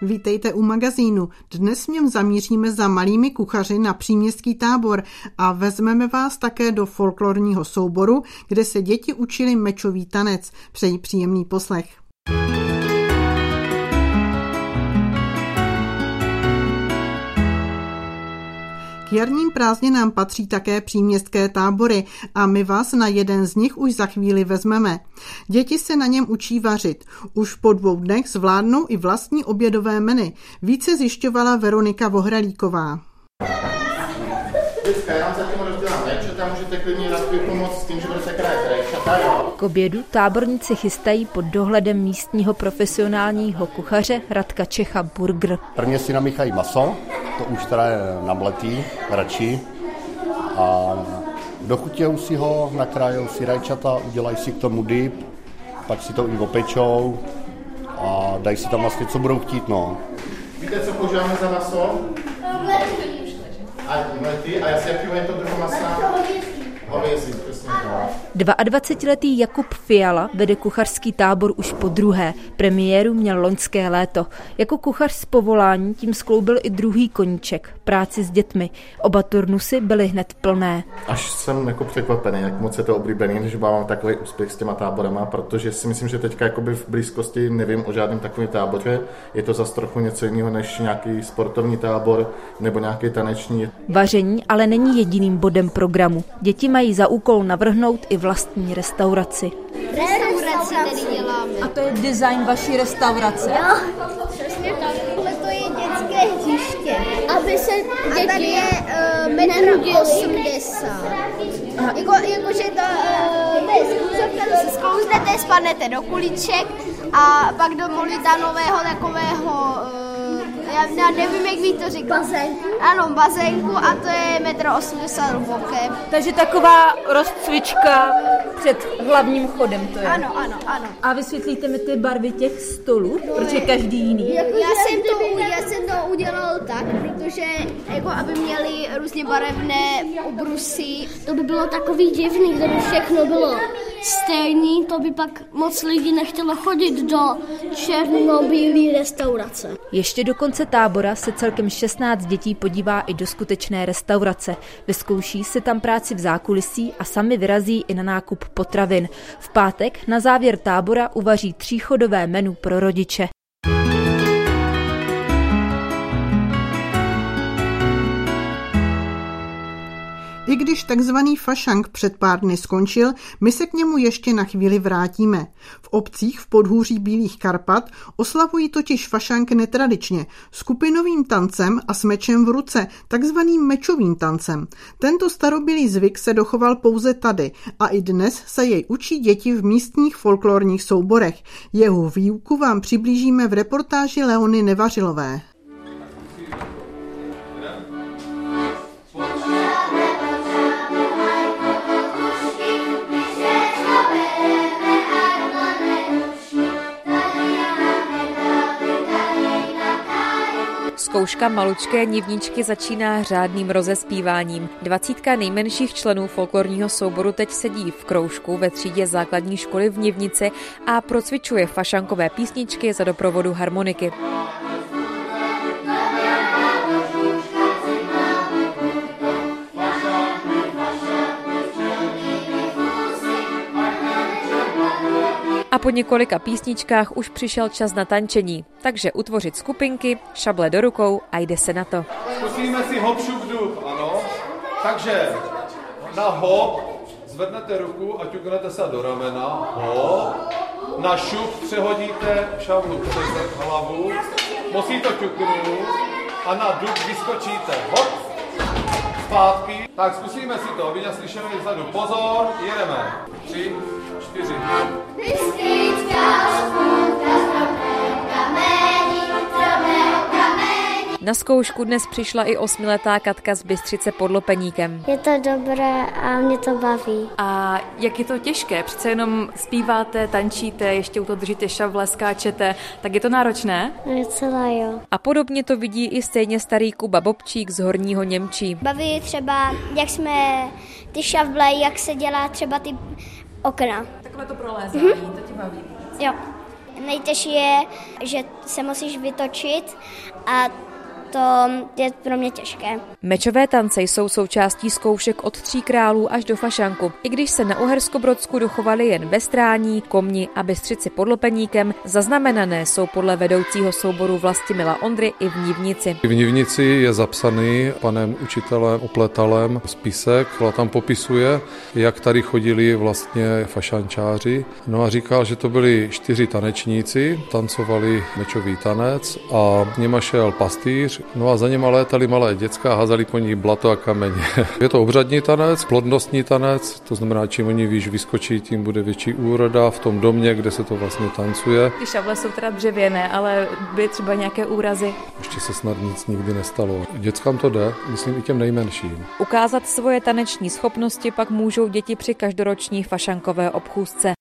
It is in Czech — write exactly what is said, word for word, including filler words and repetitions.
Vítejte u magazínu. Dnes v něm zamíříme za malými kuchaři na příměstský Tábor a vezmeme vás také do folklorního souboru, kde se děti učili mečový tanec. Přeji příjemný poslech. K jarním prázdninám patří také příměstské tábory a my vás na jeden z nich už za chvíli vezmeme. Děti se na něm učí vařit. Už po dvou dnech zvládnou i vlastní obědové menu. Více zjišťovala Veronika Vohralíková. Já vám zatím rozdělám rajčata, můžete klidně na chvíli pomoct s tím, že budete krájet rajčata, jo? K obědu táborníci chystají pod dohledem místního profesionálního kuchaře Radka Čecha burger. Prvně si namíchají maso, to už teda je namletý, radši. A dochutějou si ho, nakrájou si rajčata, udělají si k tomu dip, pak si to i opečou a dají si tam vlastně, co budou chtít, no. Víte, co používáme za maso? A mletý, a jestli jaký je to druho masa? Hovězí, přesně tak. dvacetiletý Jakub Fiala vede kuchařský tábor už po druhé. Premiéru měl loňské léto. Jako kuchař z povolání tím skloubil i druhý koníček, práci s dětmi. Oba turnusy byly hned plné. Až jsem jako překvapený, jak moc je to oblíbený, že mám takový úspěch s těma táborama, protože si myslím, že teďka jakoby v blízkosti nevím o žádném takovém táboře. Je to zase trochu něco jiného než nějaký sportovní tábor nebo nějaký taneční. Vaření ale není jediným bodem programu. Děti mají za úkol navrhnout i vlastní restauraci. Restauraci tady děláme. A to je design vaší restaurace? Jo, přesně tak. Tohle to je dětské hřiště. Aby se děti... A tady je uh, metr osmdesát. Jako, jakože to, uh, to je zkoušovka, to se zkouznete, spadnete do kuliček a pak do molitanového takového... Uh, Já nevím, jak bych to říkal. Bazénku? Ano, bazénku a to je metr osmdesát hluboké. Takže taková rozcvička před hlavním chodem to je. Ano, ano, ano. A vysvětlíte mi ty barvy těch stolů, no, protože každý jiný. Já jsem, to, já jsem to udělal tak, protože jako aby měli různě barevné obrusy. To by bylo takový divný, kdyby všechno bylo stejný, to by pak moc lidí nechtělo chodit do černobílé restaurace. Ještě do konce tábora se celkem šestnáct dětí podívá i do skutečné restaurace. Vyzkouší si tam práci v zákulisí a sami vyrazí i na nákup potravin. V pátek na závěr tábora uvaří tříchodové menu pro rodiče. I když takzvaný fašank před pár dny skončil, my se k němu ještě na chvíli vrátíme. V obcích v podhůří Bílých Karpat oslavují totiž fašank netradičně, skupinovým tancem a s mečem v ruce, takzvaným mečovým tancem. Tento starobylý zvyk se dochoval pouze tady a i dnes se jej učí děti v místních folklorních souborech. Jeho výuku vám přiblížíme v reportáži Leony Nevařilové. Zkouška malučké nivničky začíná řádným rozespíváním. Dvacítka nejmenších členů folklorního souboru teď sedí v kroužku ve třídě základní školy v Nivnici a procvičuje fašankové písničky za doprovodu harmoniky. A po několika písničkách už přišel čas na tančení, takže utvořit skupinky, šable do rukou a jde se na to. Zkusíme si hop, šup, dub, ano. Takže na hop zvednete ruku a ťuknete se do ramena, hop. Na šup přehodíte šavlu přes hlavu, musí to ťuknout a na dub vyskočíte, hop, zpátky. Tak zkusíme si to, vidět slyšeli vzadu, pozor, jedeme. Tři, čtyři. Na zkoušku dnes přišla i osmiletá Katka z Bystřice pod Lopeníkem. Je to dobré a mě to baví. A jak je to těžké? Přece jenom zpíváte, tančíte, ještě u toho držíte šavle, skáčete, tak je to náročné? Je celá jo. A podobně to vidí i stejně starý Kuba Bobčík z Horního Němčí. Baví třeba, jak jsme ty šavle, jak se dělá třeba ty okna. Takové to prolézání, mm-hmm. To tě baví. Jo. nejtěžší je, že se musíš vytočit a to je pro mě těžké. Mečové tance jsou součástí zkoušek od Tří králů až do fašanku. I když se na Uherskobrodsku dochovali jen Bestrání, Komni a Bystřici pod Lpeníkem, zaznamenané jsou podle vedoucího souboru Vlastimila Ondry i v Nivnici. V Nivnici je zapsaný panem učitelem Opletalem spisek, která tam popisuje, jak tady chodili vlastně fašančáři. No a říkal, že to byli čtyři tanečníci, tancovali mečový tanec a k něma šel pastýř. No a za něma létali malé děcka a házeli po nich blato a kameně. Je to obřadní tanec, plodnostní tanec, to znamená, čím oni výš vyskočí, tím bude větší úroda v tom domě, kde se to vlastně tancuje. Ty šavle jsou teda dřevěné, ale byly třeba nějaké úrazy. Ještě se snad nic nikdy nestalo. Dětskám to jde, myslím i těm nejmenším. Ukázat svoje taneční schopnosti pak můžou děti při každoroční fašankové obchůzce.